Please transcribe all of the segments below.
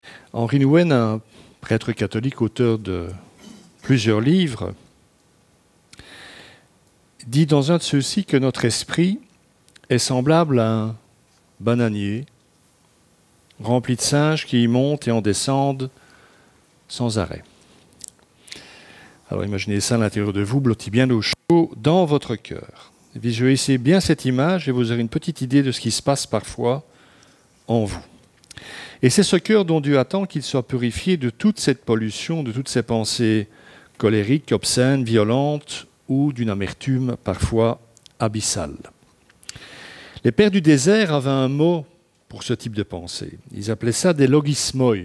Henri Nouwen, un prêtre catholique, auteur de plusieurs livres, dit dans un de ceux-ci que notre esprit est semblable à un bananier rempli de singes qui y montent et en descendent sans arrêt. Alors imaginez ça à l'intérieur de vous, blotti bien au chaud dans votre cœur. Visualisez bien cette image et vous aurez une petite idée de ce qui se passe parfois en vous. Et c'est ce cœur dont Dieu attend qu'il soit purifié de toute cette pollution, de toutes ces pensées colériques, obscènes, violentes ou d'une amertume parfois abyssale. Les pères du désert avaient un mot pour ce type de pensée. Ils appelaient ça des logismoi.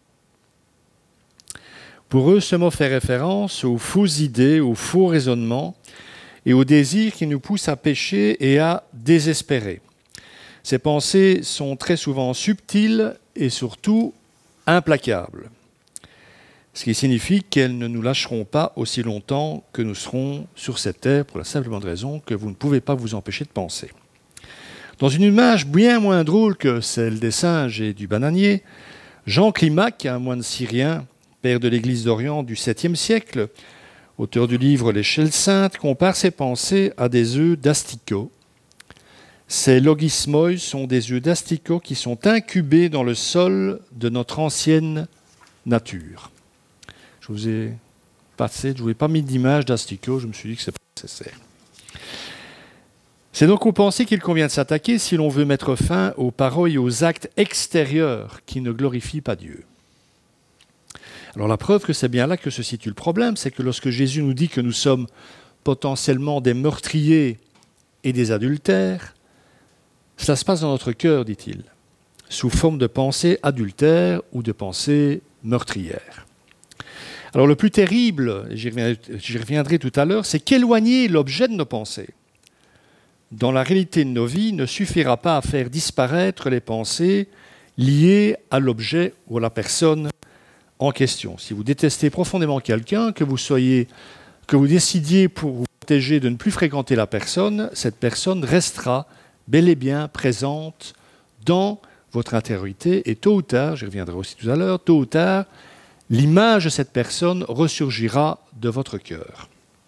Pour eux, ce mot fait référence aux fausses idées, aux faux raisonnements et aux désirs qui nous poussent à pécher et à désespérer. Ces pensées sont très souvent subtiles et surtout implacables, ce qui signifie qu'elles ne nous lâcheront pas aussi longtemps que nous serons sur cette terre, pour la simple et bonne raison que vous ne pouvez pas vous empêcher de penser. Dans une image bien moins drôle que celle des singes et du bananier, Jean Climac, un moine syrien, père de l'Église d'Orient du 7e siècle, auteur du livre L'Échelle sainte, compare ses pensées à des œufs d'asticots. Ces logismoi sont des œufs d'asticots qui sont incubés dans le sol de notre ancienne nature. Je vous ai pas mis d'image d'asticots, je me suis dit que ce n'est pas nécessaire. C'est donc aux pensées qu'il convient de s'attaquer si l'on veut mettre fin aux paroles et aux actes extérieurs qui ne glorifient pas Dieu. Alors la preuve que c'est bien là que se situe le problème, c'est que lorsque Jésus nous dit que nous sommes potentiellement des meurtriers et des adultères, cela se passe dans notre cœur, dit-il, sous forme de pensées adultères ou de pensées meurtrières. Alors le plus terrible, et j'y reviendrai tout à l'heure, c'est qu'éloigner l'objet de nos pensées dans la réalité de nos vies ne suffira pas à faire disparaître les pensées liées à l'objet ou à la personne en question. Si vous détestez profondément quelqu'un, que vous décidiez pour vous protéger de ne plus fréquenter la personne, cette personne restera bel et bien présente dans votre intériorité et tôt ou tard, j'y reviendrai aussi tout à l'heure, tôt ou tard, l'image de cette personne ressurgira de votre cœur.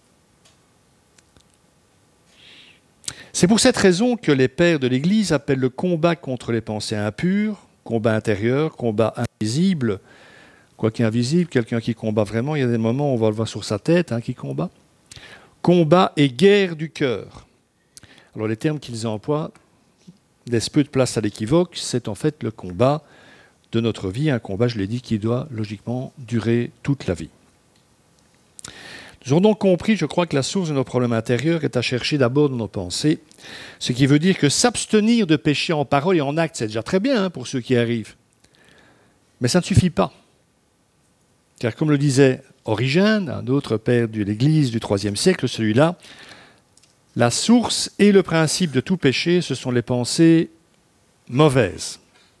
C'est pour cette raison que les pères de l'Église appellent le combat contre les pensées impures, combat intérieur, combat invisible. Quoi qu'invisible, quelqu'un qui combat vraiment, il y a des moments où on va le voir sur sa tête, qui combat. Combat et guerre du cœur. Alors les termes qu'ils emploient laissent peu de place à l'équivoque, c'est en fait le combat de notre vie, un combat, je l'ai dit, qui doit logiquement durer toute la vie. Nous avons donc compris, je crois, que la source de nos problèmes intérieurs est à chercher d'abord dans nos pensées, ce qui veut dire que s'abstenir de pécher en parole et en acte, c'est déjà très bien pour ceux qui arrivent. Mais ça ne suffit pas. Car comme le disait Origène, un autre père de l'Église du IIIe siècle, celui-là, la source et le principe de tout péché, ce sont les pensées mauvaises.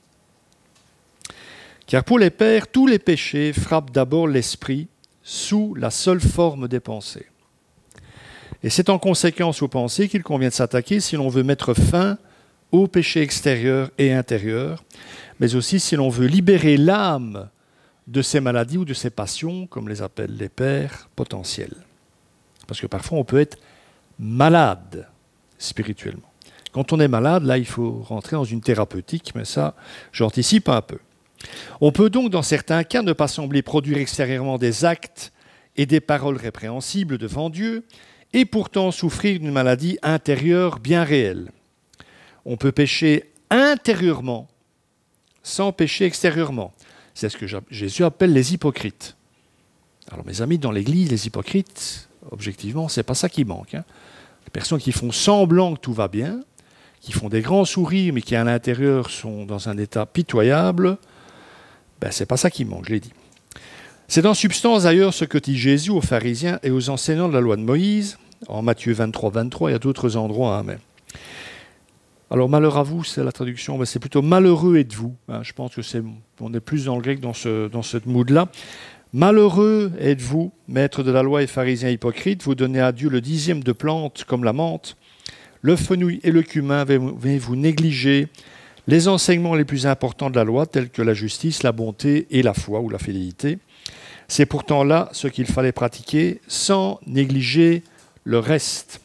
Car pour les pères, tous les péchés frappent d'abord l'esprit sous la seule forme des pensées. Et c'est en conséquence aux pensées qu'il convient de s'attaquer si l'on veut mettre fin aux péchés extérieurs et intérieurs, mais aussi si l'on veut libérer l'âme de ces maladies ou de ces passions, comme les appellent les pères potentiels. Parce que parfois on peut être malade spirituellement. Quand on est malade, là il faut rentrer dans une thérapeutique, mais ça j'anticipe un peu. On peut donc dans certains cas ne pas sembler produire extérieurement des actes et des paroles répréhensibles devant Dieu, et pourtant souffrir d'une maladie intérieure bien réelle. On peut pécher intérieurement sans pécher extérieurement. C'est ce que Jésus appelle les hypocrites. Alors mes amis, dans l'Église, les hypocrites, objectivement, c'est pas ça qui manque. Les personnes qui font semblant que tout va bien, qui font des grands sourires, mais qui à l'intérieur sont dans un état pitoyable, c'est pas ça qui manque, je l'ai dit. C'est en substance d'ailleurs ce que dit Jésus aux pharisiens et aux enseignants de la loi de Moïse, en Matthieu 23, 23, il y a d'autres endroits. Mais... Alors malheur à vous, c'est la traduction, mais c'est plutôt malheureux êtes-vous. Je pense qu'on est plus dans le grec dans ce mood-là. Malheureux êtes-vous, maîtres de la loi et pharisiens hypocrites, vous donnez à Dieu le 10e de plantes comme la menthe, le fenouil et le cumin, mais vous négligez les enseignements les plus importants de la loi, tels que la justice, la bonté et la foi ou la fidélité. C'est pourtant là ce qu'il fallait pratiquer sans négliger le reste.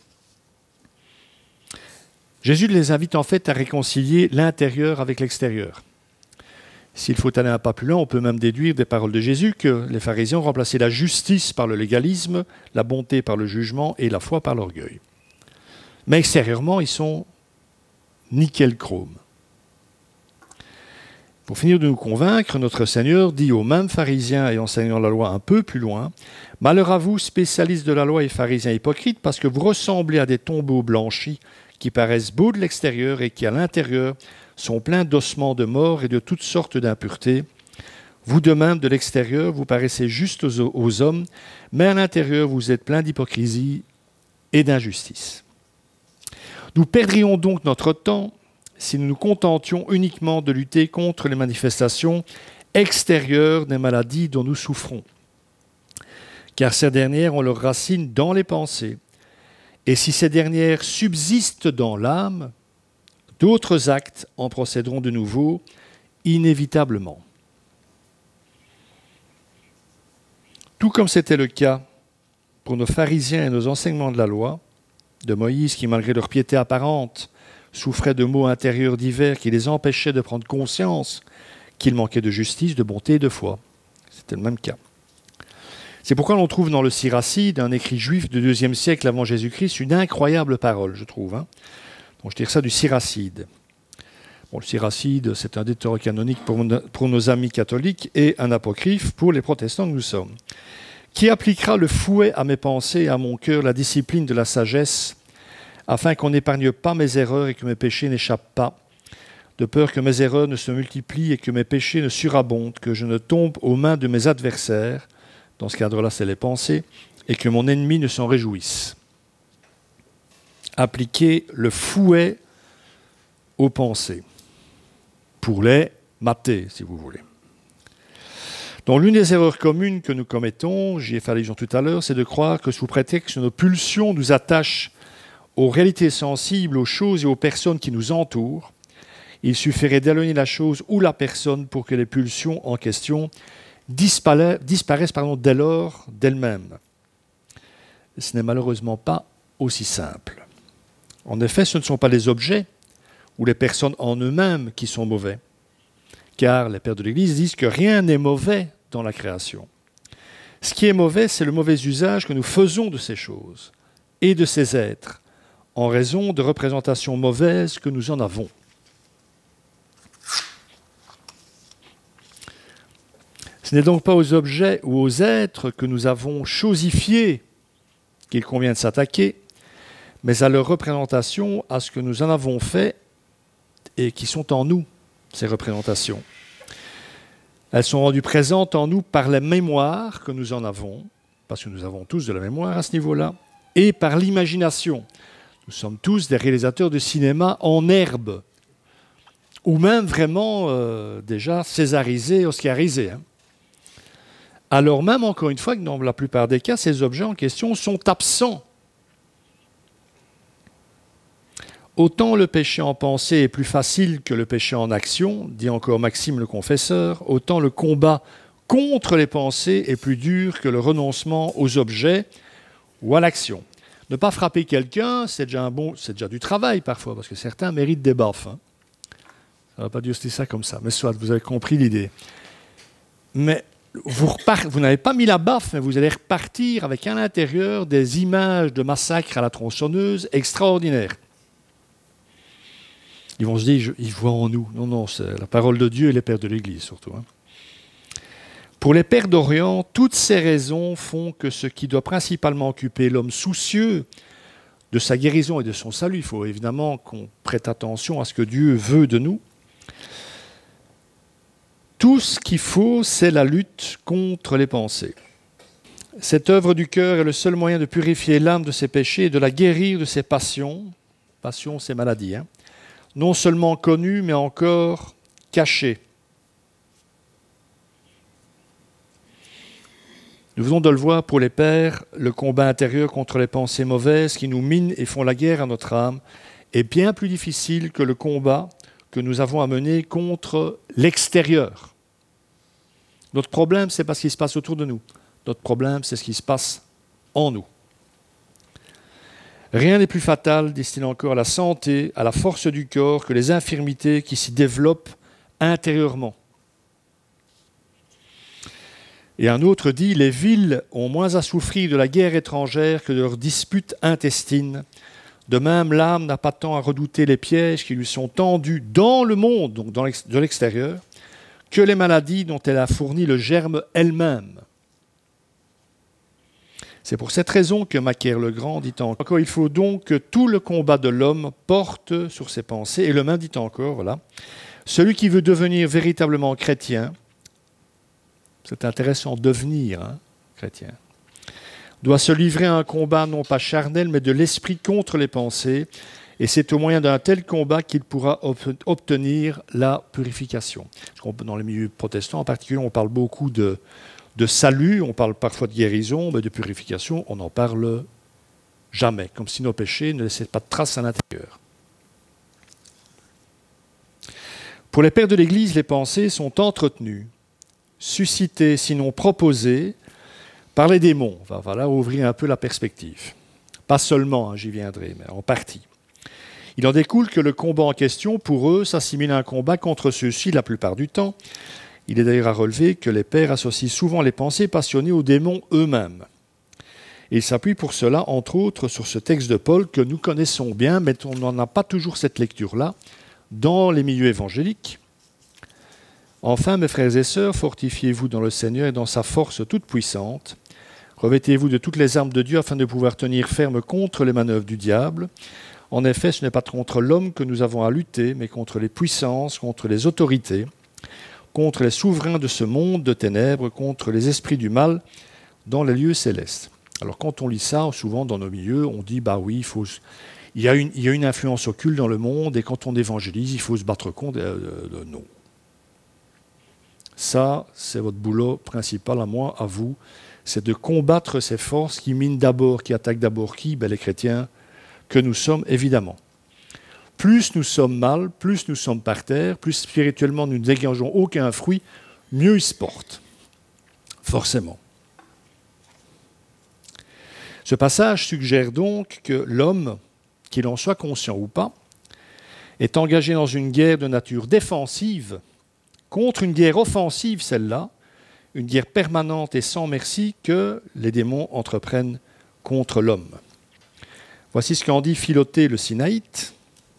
Jésus les invite en fait à réconcilier l'intérieur avec l'extérieur. S'il faut aller un pas plus loin, on peut même déduire des paroles de Jésus que les pharisiens ont remplacé la justice par le légalisme, la bonté par le jugement et la foi par l'orgueil. Mais extérieurement, ils sont nickel chrome. Pour finir de nous convaincre, notre Seigneur dit aux mêmes pharisiens et enseignants la loi un peu plus loin « Malheur à vous, spécialistes de la loi et pharisiens hypocrites, parce que vous ressemblez à des tombeaux blanchis qui paraissent beaux de l'extérieur et qui, à l'intérieur, sont pleins d'ossements de mort et de toutes sortes d'impuretés. Vous de même, de l'extérieur, vous paraissez justes aux hommes, mais à l'intérieur, vous êtes pleins d'hypocrisie et d'injustice. » Nous perdrions donc notre temps si nous nous contentions uniquement de lutter contre les manifestations extérieures des maladies dont nous souffrons. Car ces dernières ont leurs racines dans les pensées. Et si ces dernières subsistent dans l'âme, d'autres actes en procéderont de nouveau, inévitablement. Tout comme c'était le cas pour nos pharisiens et nos enseignements de la loi, de Moïse qui, malgré leur piété apparente, souffraient de maux intérieurs divers qui les empêchaient de prendre conscience qu'ils manquaient de justice, de bonté et de foi. C'était le même cas. C'est pourquoi l'on trouve dans le Siracide, un écrit juif du IIe siècle avant Jésus-Christ, une incroyable parole, je trouve. Donc je tire ça du Siracide. Bon, le Siracide, c'est un deutérocanonique pour nos amis catholiques et un apocryphe pour les protestants que nous sommes. Qui appliquera le fouet à mes pensées et à mon cœur, la discipline de la sagesse, afin qu'on n'épargne pas mes erreurs et que mes péchés n'échappent pas, de peur que mes erreurs ne se multiplient et que mes péchés ne surabondent, que je ne tombe aux mains de mes adversaires, dans ce cadre-là c'est les pensées, et que mon ennemi ne s'en réjouisse. Appliquer le fouet aux pensées, pour les mater, si vous voulez. Donc l'une des erreurs communes que nous commettons, j'y ai fait allusion tout à l'heure, c'est de croire que sous prétexte que nos pulsions nous attachent aux réalités sensibles, aux choses et aux personnes qui nous entourent, il suffirait d'éloigner la chose ou la personne pour que les pulsions en question disparaissent dès lors d'elles-mêmes. Ce n'est malheureusement pas aussi simple. En effet, ce ne sont pas les objets ou les personnes en eux-mêmes qui sont mauvais, car les pères de l'Église disent que rien n'est mauvais dans la création. Ce qui est mauvais, c'est le mauvais usage que nous faisons de ces choses et de ces êtres, en raison de représentations mauvaises que nous en avons. Ce n'est donc pas aux objets ou aux êtres que nous avons chosifiés qu'il convient de s'attaquer, mais à leur représentation, à ce que nous en avons fait et qui sont en nous, ces représentations. Elles sont rendues présentes en nous par la mémoire que nous en avons, parce que nous avons tous de la mémoire à ce niveau-là, et par l'imagination. Nous sommes tous des réalisateurs de cinéma en herbe, ou même vraiment déjà césarisés, oscarisés. Alors même, encore une fois, que dans la plupart des cas, ces objets en question sont absents. Autant le péché en pensée est plus facile que le péché en action, dit encore Maxime le Confesseur, autant le combat contre les pensées est plus dur que le renoncement aux objets ou à l'action. Ne pas frapper quelqu'un, c'est déjà du travail parfois, parce que certains méritent des baffes. Ça ne va pas dire ça comme ça, mais soit, vous avez compris l'idée. Mais vous n'avez pas mis la baffe, mais vous allez repartir avec à l'intérieur des images de massacres à la tronçonneuse extraordinaires. Ils vont se dire, ils voient en nous. Non, c'est la parole de Dieu et les pères de l'Église surtout. Pour les pères d'Orient, toutes ces raisons font que ce qui doit principalement occuper l'homme soucieux de sa guérison et de son salut, il faut évidemment qu'on prête attention à ce que Dieu veut de nous. Tout ce qu'il faut, c'est la lutte contre les pensées. Cette œuvre du cœur est le seul moyen de purifier l'âme de ses péchés et de la guérir de ses passions. Passions, c'est maladie. Non seulement connues, mais encore cachées. Nous venons de le voir pour les pères, le combat intérieur contre les pensées mauvaises qui nous minent et font la guerre à notre âme est bien plus difficile que le combat que nous avons à mener contre l'extérieur. Notre problème, ce n'est pas ce qui se passe autour de nous. Notre problème, c'est ce qui se passe en nous. Rien n'est plus fatal, disent-ils encore, à la santé, à la force du corps, que les infirmités qui s'y développent intérieurement. Et un autre dit, les villes ont moins à souffrir de la guerre étrangère que de leurs disputes intestines. De même, l'âme n'a pas tant à redouter les pièges qui lui sont tendus dans le monde, donc de l'extérieur, que les maladies dont elle a fourni le germe elle-même. C'est pour cette raison que Macaire le Grand dit encore, il faut donc que tout le combat de l'homme porte sur ses pensées. Et le même dit encore, voilà, celui qui veut devenir véritablement chrétien, c'est intéressant, devenir chrétien, doit se livrer à un combat non pas charnel, mais de l'esprit contre les pensées. Et c'est au moyen d'un tel combat qu'il pourra obtenir la purification. Dans les milieux protestants en particulier, on parle beaucoup de salut, on parle parfois de guérison, mais de purification, on n'en parle jamais, comme si nos péchés ne laissaient pas de traces à l'intérieur. Pour les pères de l'Église, les pensées sont entretenues, suscitées, sinon proposées, par les démons. On va là ouvrir un peu la perspective. Pas seulement, j'y viendrai, mais en partie. Il en découle que le combat en question, pour eux, s'assimile à un combat contre ceux-ci la plupart du temps. Il est d'ailleurs à relever que les pères associent souvent les pensées passionnées aux démons eux-mêmes. Et ils s'appuient pour cela, entre autres, sur ce texte de Paul que nous connaissons bien, mais on n'en a pas toujours cette lecture-là, dans les milieux évangéliques. Enfin, mes frères et sœurs, fortifiez-vous dans le Seigneur et dans sa force toute puissante. Revêtez-vous de toutes les armes de Dieu afin de pouvoir tenir ferme contre les manœuvres du diable. En effet, ce n'est pas contre l'homme que nous avons à lutter, mais contre les puissances, contre les autorités, contre les souverains de ce monde de ténèbres, contre les esprits du mal dans les lieux célestes. Alors quand on lit ça, souvent dans nos milieux, on dit, bah oui, il y a une influence occulte dans le monde, et quand on évangélise, il faut se battre contre. Non. Ça, c'est votre boulot principal à moi, à vous, c'est de combattre ces forces qui minent d'abord, qui attaquent d'abord qui ? Les chrétiens que nous sommes, évidemment. Plus nous sommes mal, plus nous sommes par terre, plus spirituellement nous ne dégageons aucun fruit, mieux ils se portent. Forcément. Ce passage suggère donc que l'homme, qu'il en soit conscient ou pas, est engagé dans une guerre de nature défensive contre une guerre offensive, celle-là, une guerre permanente et sans merci que les démons entreprennent contre l'homme. Voici ce qu'en dit Philothée le Sinaïte.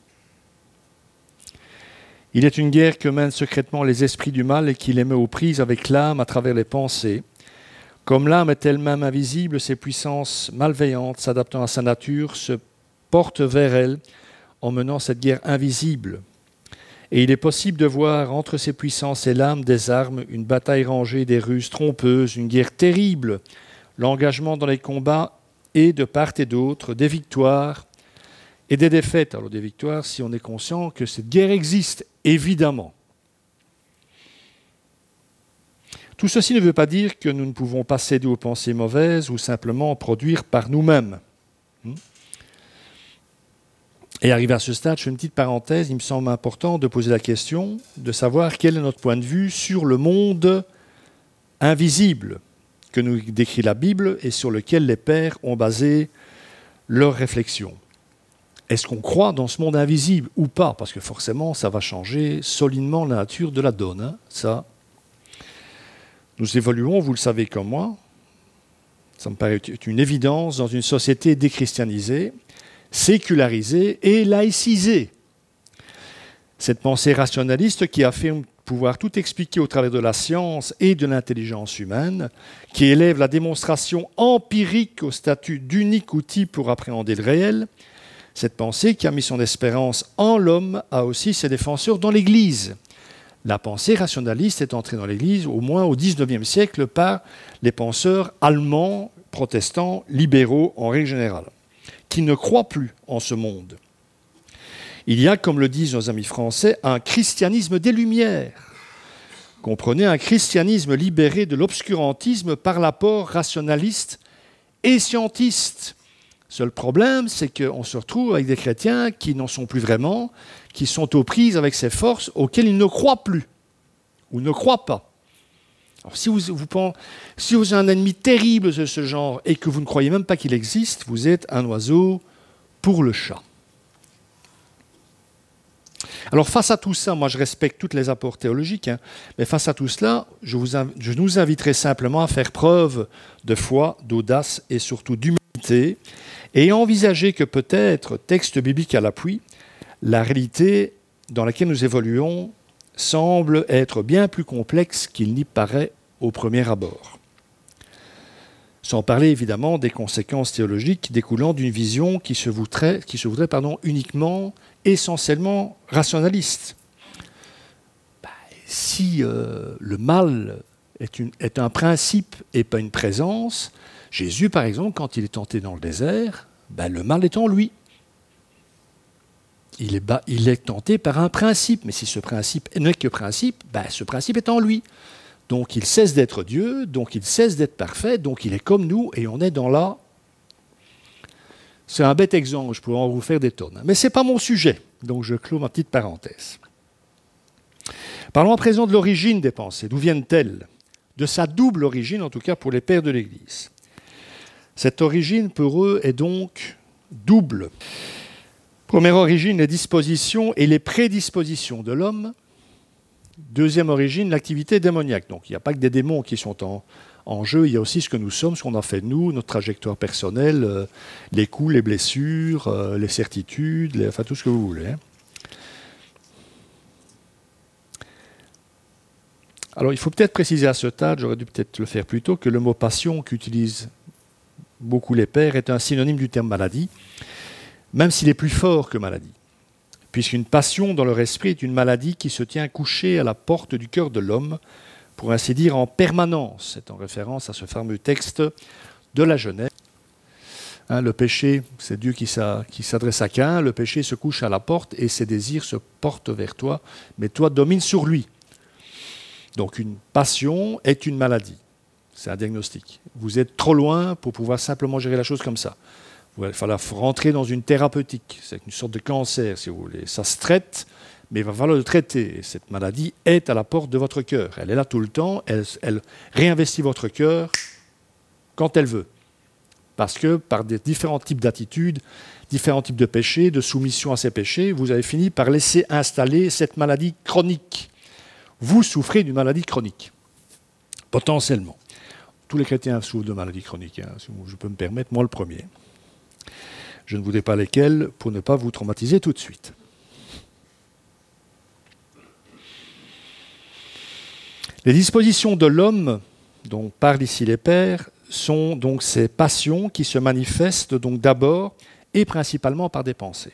Il est une guerre que mènent secrètement les esprits du mal et qui les met aux prises avec l'âme à travers les pensées. Comme l'âme est elle-même invisible, ses puissances malveillantes, s'adaptant à sa nature, se portent vers elle en menant cette guerre invisible. Et il est possible de voir entre ces puissances et l'âme des armes, une bataille rangée, des ruses trompeuses, une guerre terrible, l'engagement dans les combats et de part et d'autre, des victoires et des défaites. Alors des victoires, si on est conscient que cette guerre existe, évidemment. Tout ceci ne veut pas dire que nous ne pouvons pas céder aux pensées mauvaises ou simplement en produire par nous-mêmes. Et arrivé à ce stade, je fais une petite parenthèse, il me semble important de poser la question, de savoir quel est notre point de vue sur le monde invisible que nous décrit la Bible et sur lequel les pères ont basé leurs réflexions. Est-ce qu'on croit dans ce monde invisible ou pas ? Parce que forcément, ça va changer solidement la nature de la donne. Ça, nous évoluons, vous le savez comme moi, ça me paraît une évidence dans une société déchristianisée, sécularisée et laïcisée. Cette pensée rationaliste qui affirme pouvoir tout expliquer au travers de la science et de l'intelligence humaine, qui élève la démonstration empirique au statut d'unique outil pour appréhender le réel, cette pensée qui a mis son espérance en l'homme a aussi ses défenseurs dans l'Église. La pensée rationaliste est entrée dans l'Église au moins au XIXe siècle par les penseurs allemands, protestants, libéraux en règle générale, qui ne croient plus en ce monde. Il y a, comme le disent nos amis français, un christianisme des Lumières. Comprenez, un christianisme libéré de l'obscurantisme par l'apport rationaliste et scientiste Seul problème, c'est qu'on se retrouve avec des chrétiens qui n'en sont plus vraiment, qui sont aux prises avec ces forces auxquelles ils ne croient plus, ou ne croient pas. Alors, si vous avez un ennemi terrible de ce genre et que vous ne croyez même pas qu'il existe, vous êtes un oiseau pour le chat. Alors face à tout ça, moi je respecte tous les apports théologiques, mais face à tout cela, je nous inviterai simplement à faire preuve de foi, d'audace et surtout d'humilité, et à envisager que peut-être, texte biblique à l'appui, la réalité dans laquelle nous évoluons semble être bien plus complexe qu'il n'y paraît au premier abord. Sans parler évidemment des conséquences théologiques découlant d'une vision qui se voudrait uniquement, essentiellement rationaliste. Si le mal est un principe et pas une présence, Jésus par exemple, quand il est tenté dans le désert, le mal est en lui. Il est tenté par un principe, mais si ce principe n'est que principe, ce principe est en lui. Donc il cesse d'être Dieu, donc il cesse d'être parfait, donc il est comme nous et on est dans la... C'est un bête exemple, je pourrais en vous faire des tonnes. Mais ce n'est pas mon sujet, donc je clôt ma petite parenthèse. Parlons à présent de l'origine des pensées. D'où viennent-elles? De sa double origine, en tout cas pour les pères de l'Église. Cette origine, pour eux, est donc double. Première origine, les dispositions et les prédispositions de l'homme. Deuxième origine, l'activité démoniaque. Donc il n'y a pas que des démons qui sont en jeu, il y a aussi ce que nous sommes, ce qu'on a fait de nous, notre trajectoire personnelle, les coups, les blessures, les certitudes, enfin tout ce que vous voulez. Alors il faut peut-être préciser à ce stade, j'aurais dû peut-être le faire plus tôt, que le mot passion qu'utilisent beaucoup les pères est un synonyme du terme maladie, même s'il est plus fort que maladie. Puisqu'une passion dans leur esprit est une maladie qui se tient couchée à la porte du cœur de l'homme, pour ainsi dire en permanence. C'est en référence à ce fameux texte de la Genèse. Le péché, c'est Dieu qui s'adresse à Caïn, le péché se couche à la porte et ses désirs se portent vers toi, mais toi domines sur lui. Donc une passion est une maladie, c'est un diagnostic. Vous êtes trop loin pour pouvoir simplement gérer la chose comme ça. Il va falloir rentrer dans une thérapeutique, c'est une sorte de cancer si vous voulez. Ça se traite, mais il va falloir le traiter. Et cette maladie est à la porte de votre cœur. Elle est là tout le temps, elle réinvestit votre cœur quand elle veut. Parce que par des différents types d'attitudes, différents types de péchés, de soumission à ces péchés, vous avez fini par laisser installer cette maladie chronique. Vous souffrez d'une maladie chronique, potentiellement. Tous les chrétiens souffrent de maladies chroniques, si je peux me permettre, moi le premier. Je ne vous dis pas lesquels pour ne pas vous traumatiser tout de suite. Les dispositions de l'homme, dont parlent ici les pères, sont donc ces passions qui se manifestent donc d'abord et principalement par des pensées.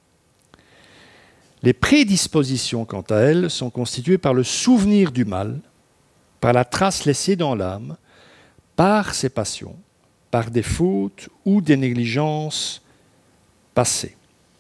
Les prédispositions, quant à elles, sont constituées par le souvenir du mal, par la trace laissée dans l'âme, par ces passions, par des fautes ou des négligences passées.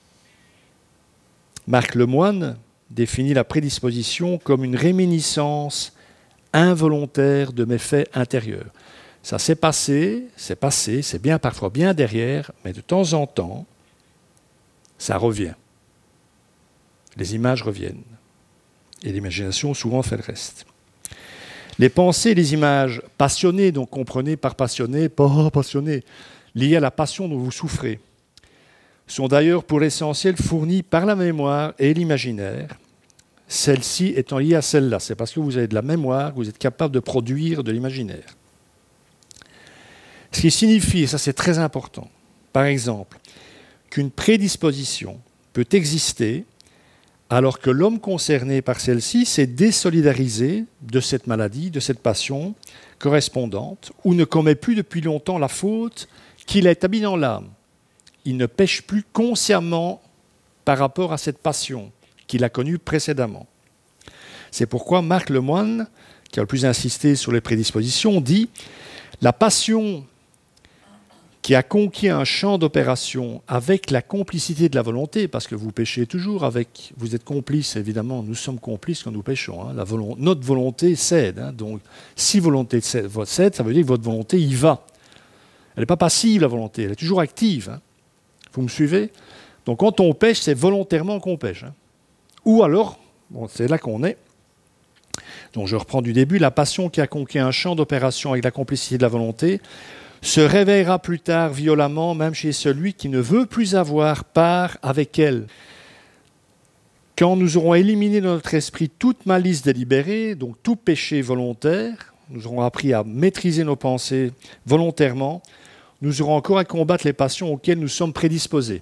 Marc Lemoine définit la prédisposition comme une réminiscence involontaire de méfaits intérieurs. Ça s'est passé, c'est bien parfois bien derrière, mais de temps en temps, ça revient. Les images reviennent. Et l'imagination souvent fait le reste. Les pensées et les images passionnées, donc comprenez par passionné, pas passionné, liées à la passion dont vous souffrez, sont d'ailleurs pour l'essentiel fournies par la mémoire et l'imaginaire, celle-ci étant liée à celle-là. C'est parce que vous avez de la mémoire que vous êtes capable de produire de l'imaginaire. Ce qui signifie, et ça c'est très important, par exemple, qu'une prédisposition peut exister alors que l'homme concerné par celle-ci s'est désolidarisé de cette maladie, de cette passion correspondante, ou ne commet plus depuis longtemps la faute qu'il a établie dans l'âme. Il ne pêche plus consciemment par rapport à cette passion qu'il a connue précédemment. C'est pourquoi Marc Lemoine, qui a le plus insisté sur les prédispositions, dit « La passion qui a conquis un champ d'opération avec la complicité de la volonté, parce que vous péchez toujours avec, vous êtes complices, évidemment, nous sommes complices quand nous péchons, notre volonté cède, donc si volonté cède, ça veut dire que votre volonté y va. Elle n'est pas passive, la volonté, elle est toujours active. Hein. Vous me suivez? Donc quand on pêche, c'est volontairement qu'on pêche. Hein. Ou alors, bon, c'est là qu'on est. Donc je reprends du début, la passion qui a conquis un champ d'opération avec la complicité de la volonté se réveillera plus tard violemment, même chez celui qui ne veut plus avoir part avec elle. Quand nous aurons éliminé de notre esprit toute malice délibérée, donc tout péché volontaire, nous aurons appris à maîtriser nos pensées volontairement, nous aurons encore à combattre les passions auxquelles nous sommes prédisposés.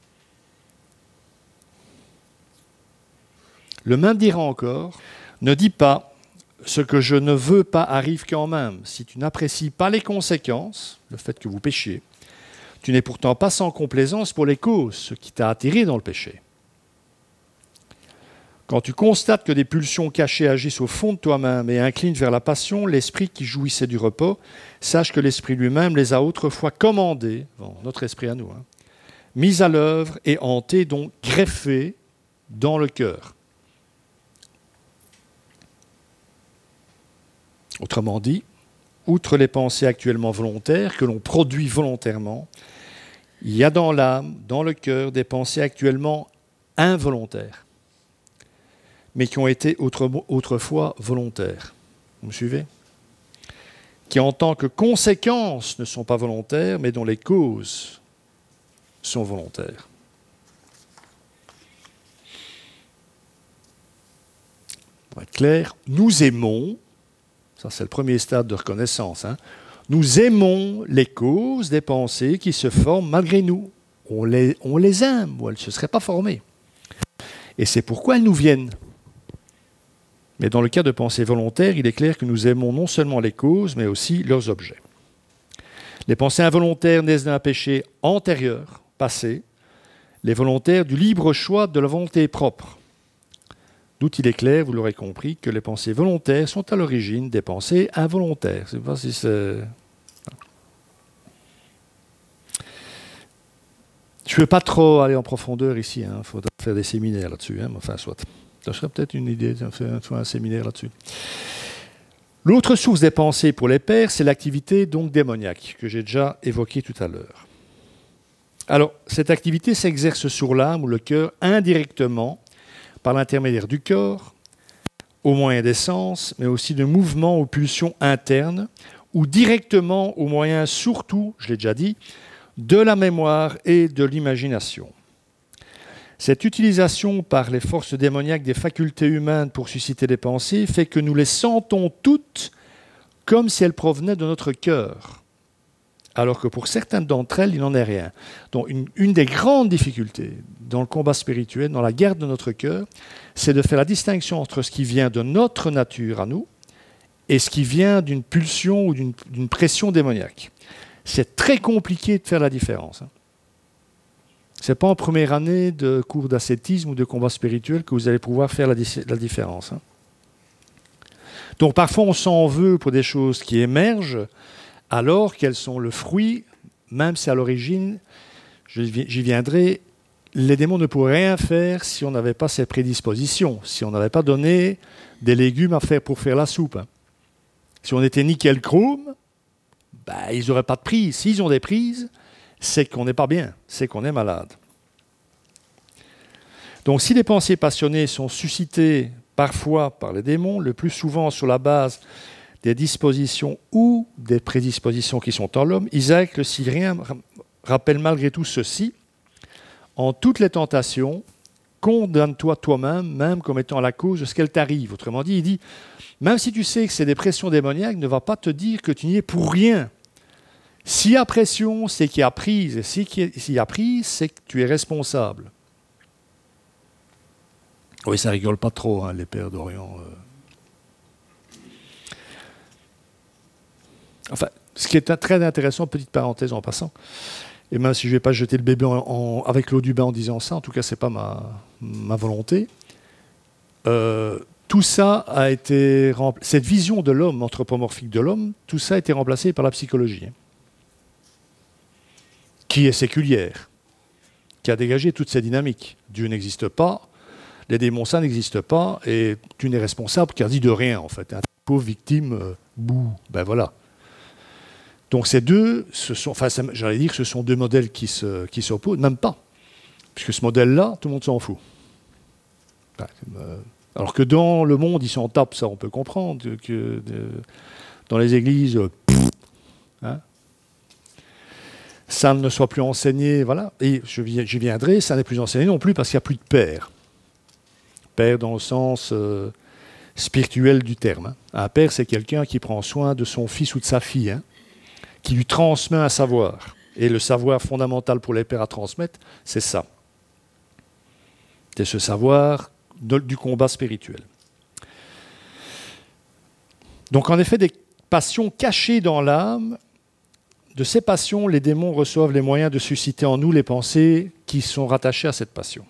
Le même dira encore, ne dis pas, ce que je ne veux pas arrive quand même. Si tu n'apprécies pas les conséquences, le fait que vous péchiez, tu n'es pourtant pas sans complaisance pour les causes, ce qui t'a attiré dans le péché. Quand tu constates que des pulsions cachées agissent au fond de toi-même et inclinent vers la passion, l'esprit qui jouissait du repos, sache que l'esprit lui-même les a autrefois commandés, bon, notre esprit à nous, mis à l'œuvre et hantés, donc greffés dans le cœur. Autrement dit, outre les pensées actuellement volontaires que l'on produit volontairement, il y a dans l'âme, dans le cœur, des pensées actuellement involontaires, mais qui ont été autrefois volontaires. Vous me suivez? Qui en tant que conséquences ne sont pas volontaires, mais dont les causes sont volontaires. Pour être clair, nous aimons. Ça, c'est le premier stade de reconnaissance. Hein. Nous aimons les causes des pensées qui se forment malgré nous. On les aime, ou elles ne se seraient pas formées. Et c'est pourquoi elles nous viennent. Mais dans le cas de pensées volontaires, il est clair que nous aimons non seulement les causes, mais aussi leurs objets. Les pensées involontaires naissent d'un péché antérieur, passé, les volontaires du libre choix de la volonté propre. D'où il est clair, vous l'aurez compris, que les pensées volontaires sont à l'origine des pensées involontaires. Je ne sais pas si c'est... Je ne veux pas trop aller en profondeur ici. Il faudra faire des séminaires là-dessus. Enfin, soit. Ça serait peut-être une idée de faire un séminaire là-dessus. L'autre source des pensées pour les pères, c'est l'activité donc démoniaque, que j'ai déjà évoquée tout à l'heure. Alors, cette activité s'exerce sur l'âme ou le cœur indirectement, par l'intermédiaire du corps, au moyen des sens, mais aussi de mouvements ou pulsions internes, ou directement au moyen, surtout, je l'ai déjà dit, de la mémoire et de l'imagination. Cette utilisation par les forces démoniaques des facultés humaines pour susciter des pensées fait que nous les sentons toutes comme si elles provenaient de notre cœur, alors que pour certaines d'entre elles, il n'en est rien. Donc une des grandes difficultés dans le combat spirituel, dans la guerre de notre cœur, c'est de faire la distinction entre ce qui vient de notre nature à nous et ce qui vient d'une pulsion ou d'une pression démoniaque. C'est très compliqué de faire la différence. Ce n'est pas en première année de cours d'ascétisme ou de combat spirituel que vous allez pouvoir faire la différence. Donc parfois on s'en veut pour des choses qui émergent alors qu'elles sont le fruit, même si à l'origine, j'y viendrai, les démons ne pourraient rien faire si on n'avait pas ces prédispositions, si on n'avait pas donné des légumes à faire pour faire la soupe. Si on était nickel chrome, ils n'auraient pas de prise. S'ils ont des prises, c'est qu'on n'est pas bien, c'est qu'on est malade. Donc si les pensées passionnées sont suscitées parfois par les démons, le plus souvent sur la base des dispositions ou des prédispositions qui sont en l'homme, Isaac le Syrien rappelle malgré tout ceci: en toutes les tentations, condamne-toi toi-même, même comme étant la cause de ce qu'elle t'arrive. Autrement dit, il dit, même si tu sais que c'est des pressions démoniaques, ne va pas te dire que tu n'y es pour rien. S'il y a pression, c'est qu'il y a prise. Et s'il y a prise, c'est que tu es responsable. Oui, ça rigole pas trop, les pères d'Orient. Enfin, ce qui est très intéressant, petite parenthèse en passant, et même si je ne vais pas jeter le bébé avec l'eau du bain en disant ça, en tout cas, ce n'est pas ma volonté, tout ça a été cette vision de l'homme, anthropomorphique de l'homme, tout ça a été remplacé par la psychologie, qui est séculière, qui a dégagé toutes ces dynamiques. Dieu n'existe pas, les démons saints n'existent pas, et tu n'es responsable quasi de rien, en fait. Un pauvre victime, bouh, ben voilà. Donc ces deux, j'allais dire que ce sont deux modèles qui s'opposent, même pas. Puisque ce modèle-là, tout le monde s'en fout. Alors que dans le monde, ils s'en tapent, ça on peut comprendre. Dans les églises, hein, ça ne soit plus enseigné, voilà. Et j'y viendrai, ça n'est plus enseigné non plus parce qu'il n'y a plus de père. Père dans le sens spirituel du terme. Hein. Un père, c'est quelqu'un qui prend soin de son fils ou de sa fille, hein, qui lui transmet un savoir. Et le savoir fondamental pour les pères à transmettre, c'est ça. C'est ce savoir du combat spirituel. Donc en effet, des passions cachées dans l'âme, de ces passions, les démons reçoivent les moyens de susciter en nous les pensées qui sont rattachées à cette passion.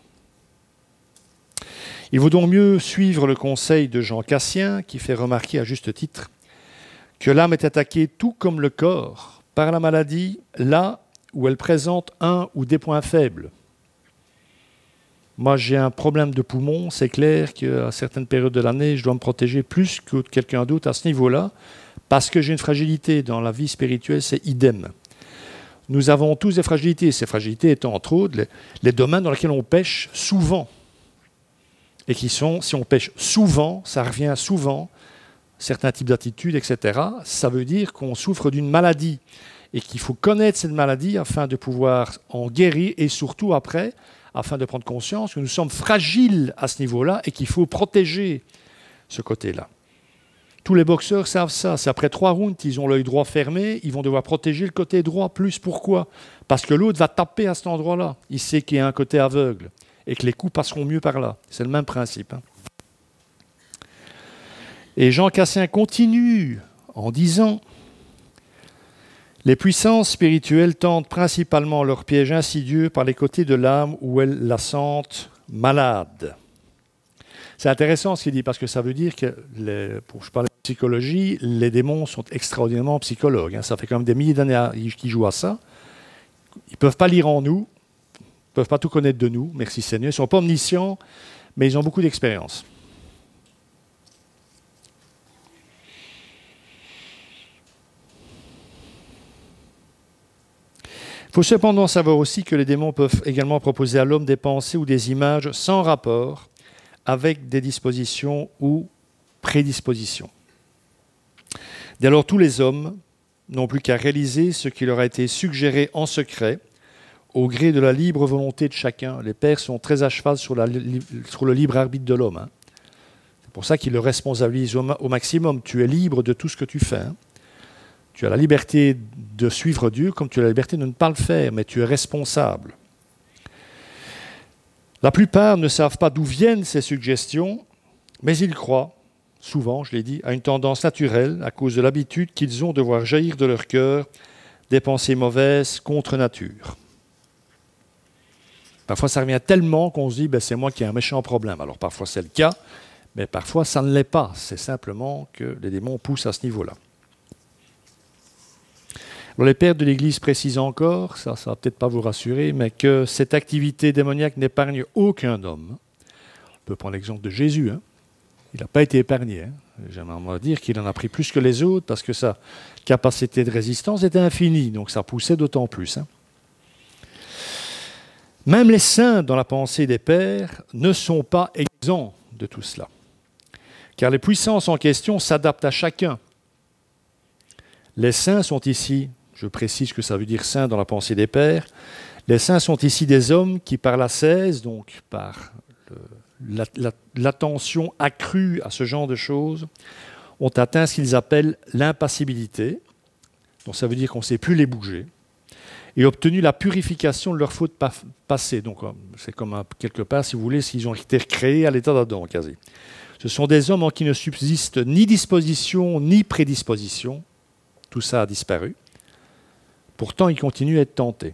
Il vaut donc mieux suivre le conseil de Jean Cassien, qui fait remarquer à juste titre que l'âme est attaquée tout comme le corps par la maladie, là où elle présente un ou des points faibles. Moi, j'ai un problème de poumon, c'est clair qu'à certaines périodes de l'année, je dois me protéger plus que quelqu'un d'autre à ce niveau-là, parce que j'ai une fragilité. Dans la vie spirituelle, c'est idem. Nous avons tous des fragilités, ces fragilités étant entre autres les domaines dans lesquels on pêche souvent. Et qui sont, si on pêche souvent, ça revient souvent, certains types d'attitudes, etc., ça veut dire qu'on souffre d'une maladie et qu'il faut connaître cette maladie afin de pouvoir en guérir et surtout après, afin de prendre conscience que nous sommes fragiles à ce niveau-là et qu'il faut protéger ce côté-là. Tous les boxeurs savent ça. C'est après 3 rounds, ils ont l'œil droit fermé, ils vont devoir protéger le côté droit plus. Pourquoi ? Parce que l'autre va taper à cet endroit-là. Il sait qu'il y a un côté aveugle et que les coups passeront mieux par là. C'est le même principe. Hein. Et Jean Cassien continue en disant « Les puissances spirituelles tentent principalement leur piège insidieux par les côtés de l'âme où elles la sentent malade. » C'est intéressant ce qu'il dit, parce que ça veut dire que, je parle de psychologie, les démons sont extraordinairement psychologues. Hein. Ça fait quand même des milliers d'années qu'ils jouent à ça. Ils ne peuvent pas lire en nous, ils ne peuvent pas tout connaître de nous, merci Seigneur. Ils ne sont pas omniscients, mais ils ont beaucoup d'expérience. Il faut cependant savoir aussi que les démons peuvent également proposer à l'homme des pensées ou des images sans rapport avec des dispositions ou prédispositions. Dès lors, tous les hommes n'ont plus qu'à réaliser ce qui leur a été suggéré en secret, au gré de la libre volonté de chacun. Les pères sont très à cheval sur le libre arbitre de l'homme. Hein. C'est pour ça qu'ils le responsabilisent au maximum. Tu es libre de tout ce que tu fais. Hein. Tu as la liberté de suivre Dieu comme tu as la liberté de ne pas le faire, mais tu es responsable. La plupart ne savent pas d'où viennent ces suggestions, mais ils croient, souvent, je l'ai dit, à une tendance naturelle à cause de l'habitude qu'ils ont de voir jaillir de leur cœur des pensées mauvaises contre nature. Parfois, ça revient tellement qu'on se dit c'est moi qui ai un méchant problème. Alors parfois, c'est le cas, mais parfois, ça ne l'est pas. C'est simplement que les démons poussent à ce niveau-là. Alors, les pères de l'Église précisent encore, ça ne va peut-être pas vous rassurer, mais que cette activité démoniaque n'épargne aucun homme. On peut prendre l'exemple de Jésus. Hein. Il n'a pas été épargné. Hein. J'aimerais dire qu'il en a pris plus que les autres parce que sa capacité de résistance était infinie, donc ça poussait d'autant plus. Hein. Même les saints dans la pensée des pères ne sont pas exempts de tout cela. Car les puissances en question s'adaptent à chacun. Les saints sont ici, je précise que ça veut dire saint dans la pensée des pères, les saints sont ici des hommes qui par l'ascèse, donc par l'attention accrue à ce genre de choses, ont atteint ce qu'ils appellent l'impassibilité, donc ça veut dire qu'on ne sait plus les bouger, et obtenu la purification de leurs fautes passées. Donc c'est comme quelque part, si vous voulez, s'ils ont été recréés à l'état d'Adam, quasi. Ce sont des hommes en qui ne subsiste ni disposition ni prédisposition. Tout ça a disparu. Pourtant, ils continuent à être tentés.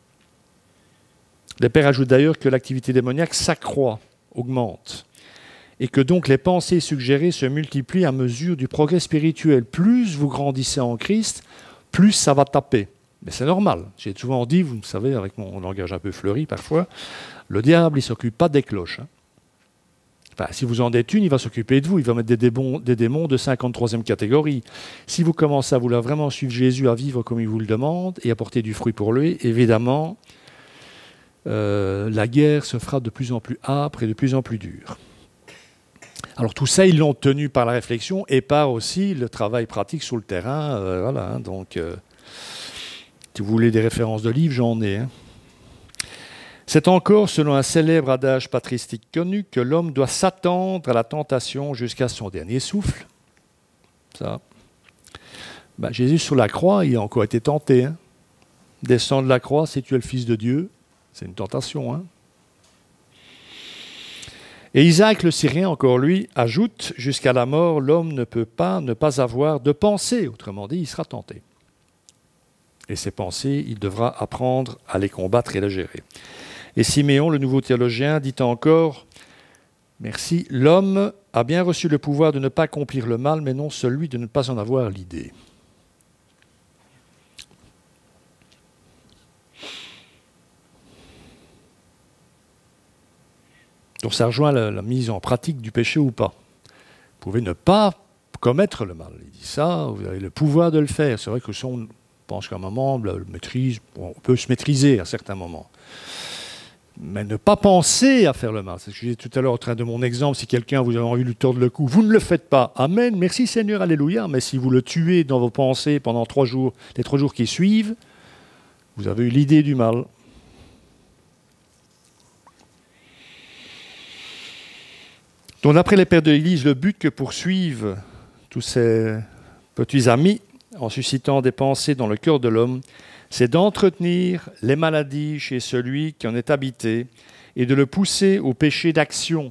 Les pères ajoutent d'ailleurs que l'activité démoniaque s'accroît, augmente, et que donc les pensées suggérées se multiplient à mesure du progrès spirituel. Plus vous grandissez en Christ, plus ça va taper. Mais c'est normal. J'ai souvent dit, vous savez, avec mon langage un peu fleuri parfois, le diable, il ne s'occupe pas des cloches. Hein. Enfin, si vous en êtes une, il va s'occuper de vous. Il va mettre des démons de 53e catégorie. Si vous commencez à vouloir vraiment suivre Jésus, à vivre comme il vous le demande et apporter du fruit pour lui, évidemment, la guerre se fera de plus en plus âpre et de plus en plus dure. Alors tout ça, ils l'ont tenu par la réflexion et par aussi le travail pratique sur le terrain. Voilà, hein, donc, si vous voulez des références de livres, j'en ai. Hein. C'est encore, selon un célèbre adage patristique connu, que l'homme doit s'attendre à la tentation jusqu'à son dernier souffle. Ça. Ben, Jésus sur la croix, il a encore été tenté. Hein. Descends de la croix si tu es le Fils de Dieu. C'est une tentation. Hein. Et Isaac le Syrien, encore lui, ajoute, jusqu'à la mort, l'homme ne peut pas ne pas avoir de pensée. Autrement dit, il sera tenté. Et ces pensées, il devra apprendre à les combattre et les gérer. Et Siméon, le nouveau théologien, dit encore, merci, l'homme a bien reçu le pouvoir de ne pas accomplir le mal, mais non celui de ne pas en avoir l'idée. Donc ça rejoint la mise en pratique du péché ou pas. Vous pouvez ne pas commettre le mal. Il dit ça, vous avez le pouvoir de le faire. C'est vrai que si on pense qu'à un moment, le maîtrise, on peut se maîtriser à certains moments. Mais ne pas penser à faire le mal. C'est ce que je disais tout à l'heure au train de mon exemple. Si quelqu'un vous a envie de lui tordre le cou, vous ne le faites pas. Amen, merci Seigneur, alléluia. Mais si vous le tuez dans vos pensées pendant 3 jours, les 3 jours qui suivent, vous avez eu l'idée du mal. Donc d'après les pères de l'Église, le but que poursuivent tous ces petits amis en suscitant des pensées dans le cœur de l'homme, c'est d'entretenir les maladies chez celui qui en est habité et de le pousser au péché d'action.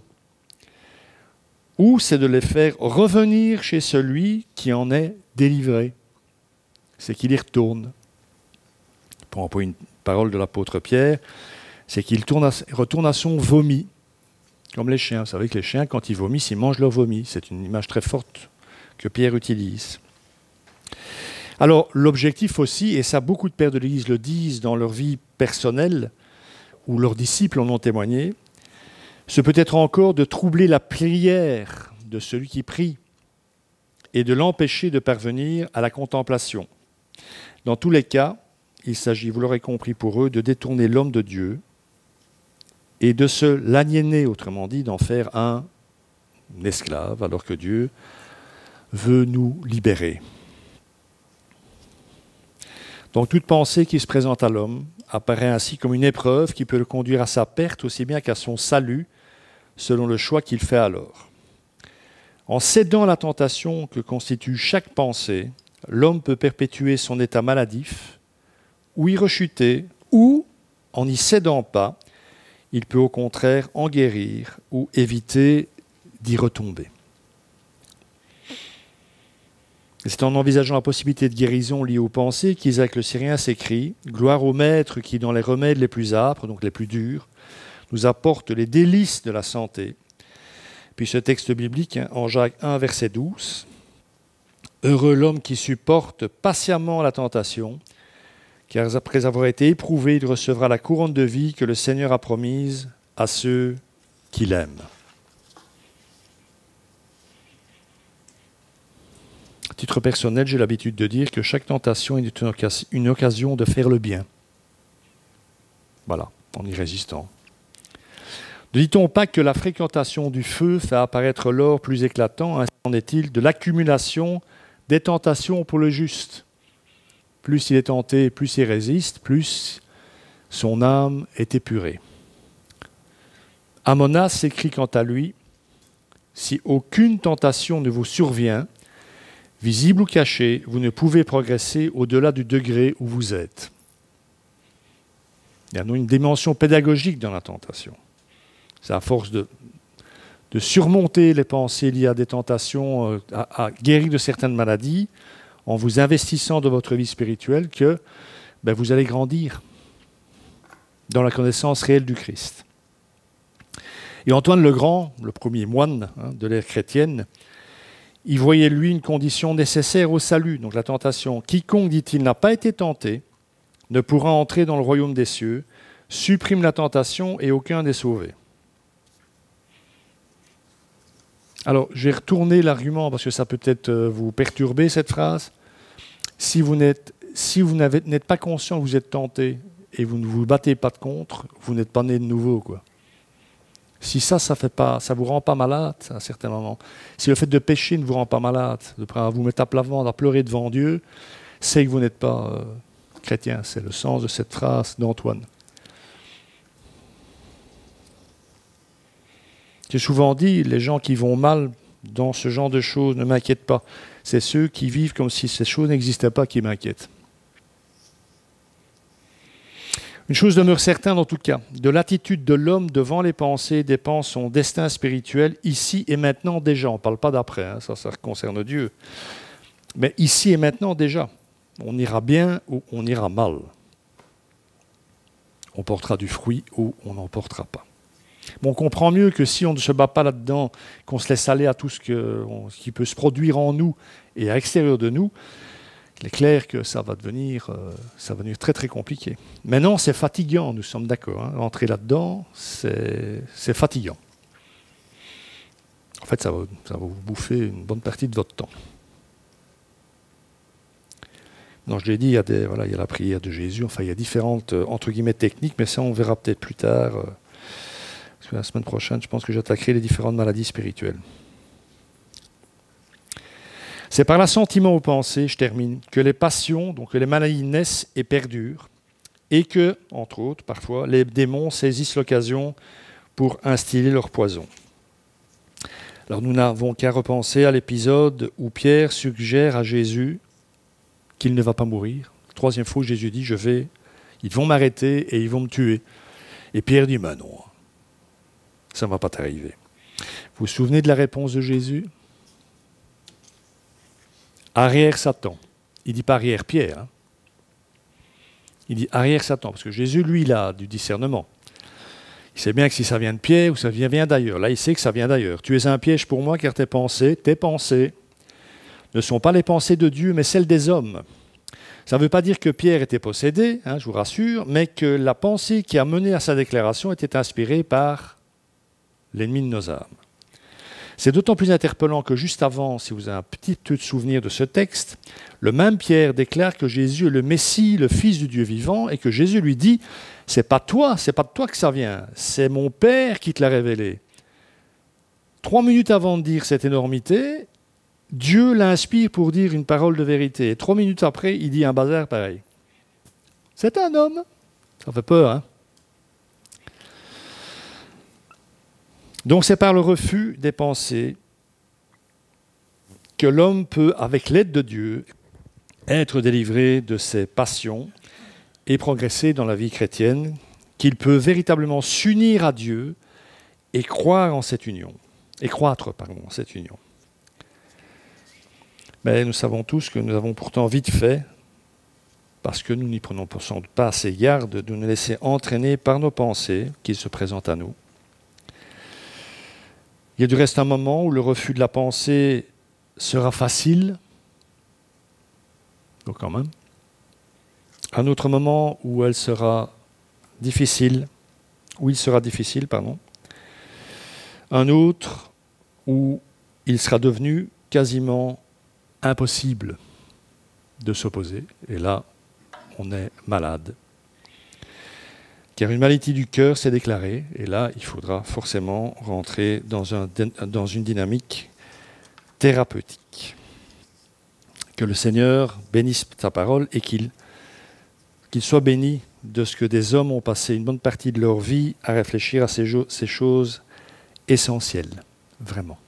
Ou c'est de les faire revenir chez celui qui en est délivré. C'est qu'il y retourne. Pour employer une parole de l'apôtre Pierre, c'est qu'il retourne à son vomi. Comme les chiens. Vous savez que les chiens, quand ils vomissent, ils mangent leur vomi. C'est une image très forte que Pierre utilise. Alors, l'objectif aussi, et ça beaucoup de pères de l'Église le disent dans leur vie personnelle, ou leurs disciples en ont témoigné, ce peut être encore de troubler la prière de celui qui prie et de l'empêcher de parvenir à la contemplation. Dans tous les cas, il s'agit, vous l'aurez compris pour eux, de détourner l'homme de Dieu et de se l'aliéner, autrement dit, d'en faire un esclave, alors que Dieu veut nous libérer. Donc toute pensée qui se présente à l'homme apparaît ainsi comme une épreuve qui peut le conduire à sa perte aussi bien qu'à son salut, selon le choix qu'il fait alors. En cédant à la tentation que constitue chaque pensée, l'homme peut perpétuer son état maladif, ou y rechuter, ou, en n'y cédant pas, il peut au contraire en guérir ou éviter d'y retomber. Et c'est en envisageant la possibilité de guérison liée aux pensées qu'Isaac le Syrien s'écrit « Gloire au Maître qui, dans les remèdes les plus âpres, donc les plus durs, nous apporte les délices de la santé. » Puis ce texte biblique, en Jacques 1, verset 12, « Heureux l'homme qui supporte patiemment la tentation, car après avoir été éprouvé, il recevra la couronne de vie que le Seigneur a promise à ceux qui l'aiment. » À titre personnel, j'ai l'habitude de dire que chaque tentation est une occasion de faire le bien. Voilà, en y résistant. Ne dit-on pas que la fréquentation du feu fait apparaître l'or plus éclatant, ainsi en est-il de l'accumulation des tentations pour le juste. Plus il est tenté, plus il résiste, plus son âme est épurée. Amonas s'écrit quant à lui, « Si aucune tentation ne vous survient, visible ou cachée, vous ne pouvez progresser au-delà du degré où vous êtes. » Il y a une dimension pédagogique dans la tentation. C'est à force de surmonter les pensées liées à des tentations, à guérir de certaines maladies, en vous investissant dans votre vie spirituelle, que vous allez grandir dans la connaissance réelle du Christ. Et Antoine le Grand, le premier moine de l'ère chrétienne, il voyait lui une condition nécessaire au salut, donc la tentation. Quiconque, dit-il, n'a pas été tenté, ne pourra entrer dans le royaume des cieux, supprime la tentation et aucun n'est sauvé. Alors, je vais retourner l'argument parce que ça peut peut-être vous perturber, cette phrase. Si vous n'êtes pas conscient que vous êtes tenté et vous ne vous battez pas de contre, vous n'êtes pas né de nouveau, quoi. Si ça vous rend pas malade à un certain moment, si le fait de pécher ne vous rend pas malade, de vous mettre à plat ventre, à pleurer devant Dieu, c'est que vous n'êtes pas chrétien. C'est le sens de cette phrase d'Antoine. J'ai souvent dit, les gens qui vont mal dans ce genre de choses ne m'inquiètent pas. C'est ceux qui vivent comme si ces choses n'existaient pas qui m'inquiètent. Une chose demeure certaine en tout cas, de l'attitude de l'homme devant les pensées dépend son destin spirituel ici et maintenant déjà. On ne parle pas d'après, hein, ça concerne Dieu. Mais ici et maintenant déjà, on ira bien ou on ira mal. On portera du fruit ou on n'en portera pas. Bon, on comprend mieux que si on ne se bat pas là-dedans, qu'on se laisse aller à tout ce qui peut se produire en nous et à l'extérieur de nous, il est clair que ça va devenir très très compliqué. Maintenant, c'est fatigant, nous sommes d'accord. Hein. Entrer là-dedans, c'est fatigant. En fait, ça va vous bouffer une bonne partie de votre temps. Non, je l'ai dit, il y a la prière de Jésus, enfin il y a différentes, entre guillemets, techniques, mais ça on verra peut-être plus tard. Parce que la semaine prochaine, je pense que j'attaquerai les différentes maladies spirituelles. C'est par l'assentiment aux pensées, je termine, que les passions, donc que les maladies naissent et perdurent, et que, entre autres, parfois, les démons saisissent l'occasion pour instiller leur poison. Alors nous n'avons qu'à repenser à l'épisode où Pierre suggère à Jésus qu'il ne va pas mourir. Troisième fois, Jésus dit, ils vont m'arrêter et ils vont me tuer. Et Pierre dit, mais non, ça ne va pas t'arriver. Vous vous souvenez de la réponse de Jésus ? Arrière Satan. Il ne dit pas arrière Pierre. Hein. Il dit arrière Satan, parce que Jésus, lui, il a du discernement. Il sait bien que si ça vient de Pierre ou ça vient d'ailleurs. Là, il sait que ça vient d'ailleurs. Tu es un piège pour moi, car tes pensées ne sont pas les pensées de Dieu, mais celles des hommes. Ça ne veut pas dire que Pierre était possédé, hein, je vous rassure, mais que la pensée qui a mené à sa déclaration était inspirée par l'ennemi de nos âmes. C'est d'autant plus interpellant que juste avant, si vous avez un petit peu de souvenir de ce texte, le même Pierre déclare que Jésus est le Messie, le Fils du Dieu vivant, et que Jésus lui dit « c'est pas de toi que ça vient, c'est mon Père qui te l'a révélé ». 3 minutes avant de dire cette énormité, Dieu l'inspire pour dire une parole de vérité. Et 3 minutes après, il dit un bazar pareil. C'est un homme. Ça fait peur, hein ? Donc c'est par le refus des pensées que l'homme peut, avec l'aide de Dieu, être délivré de ses passions et progresser dans la vie chrétienne, qu'il peut véritablement s'unir à Dieu et croître en cette union. Mais nous savons tous que nous avons pourtant vite fait, parce que nous n'y prenons pas assez garde, de nous laisser entraîner par nos pensées qui se présentent à nous. Il y a du reste un moment où le refus de la pensée sera facile, donc quand même. Un autre moment où il sera difficile. Un autre où il sera devenu quasiment impossible de s'opposer. Et là, on est malade. Car une maladie du cœur s'est déclarée, et là, il faudra forcément rentrer dans une dynamique thérapeutique. Que le Seigneur bénisse sa parole et qu'il soit béni de ce que des hommes ont passé une bonne partie de leur vie à réfléchir à ces choses essentielles, vraiment.